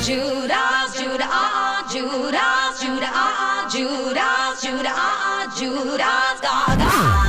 Judas, Judah, Judas, Judah, Judas, Judah, Judas, Gaga.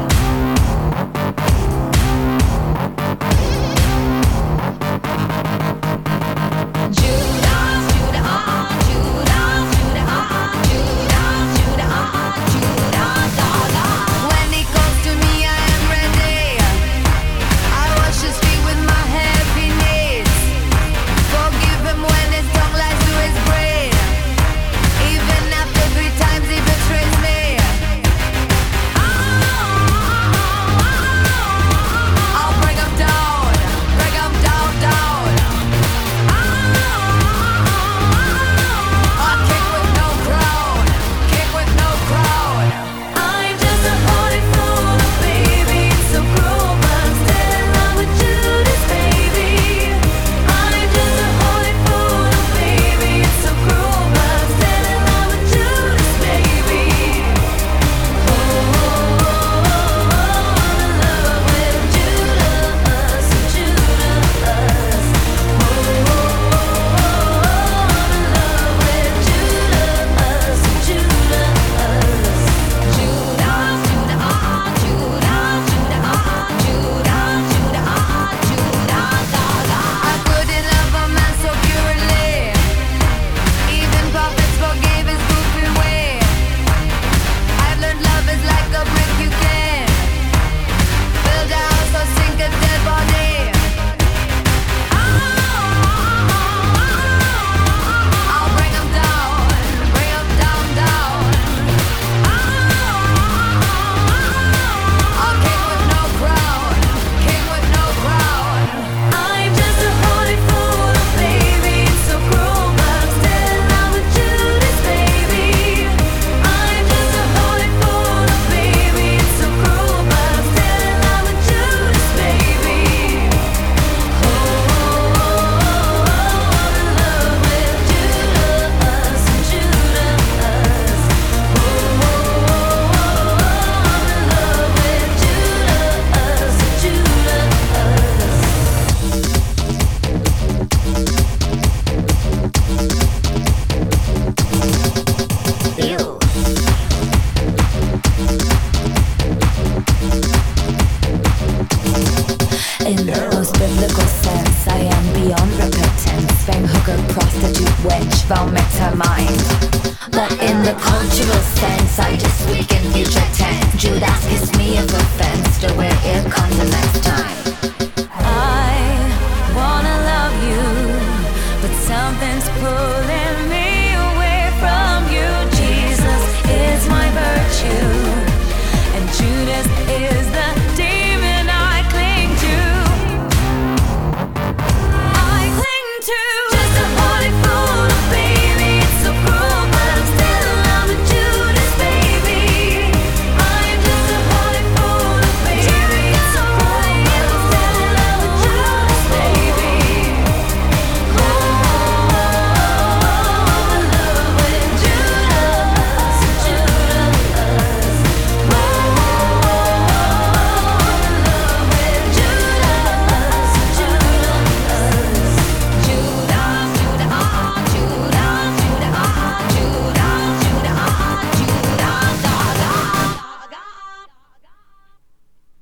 In the most biblical sense, I am beyond repentance. Fame hooker, prostitute, wench, vomit her mind. But in the cultural sense, I just speak in future tense. Judas, kiss me of offense, to where it comes the next time.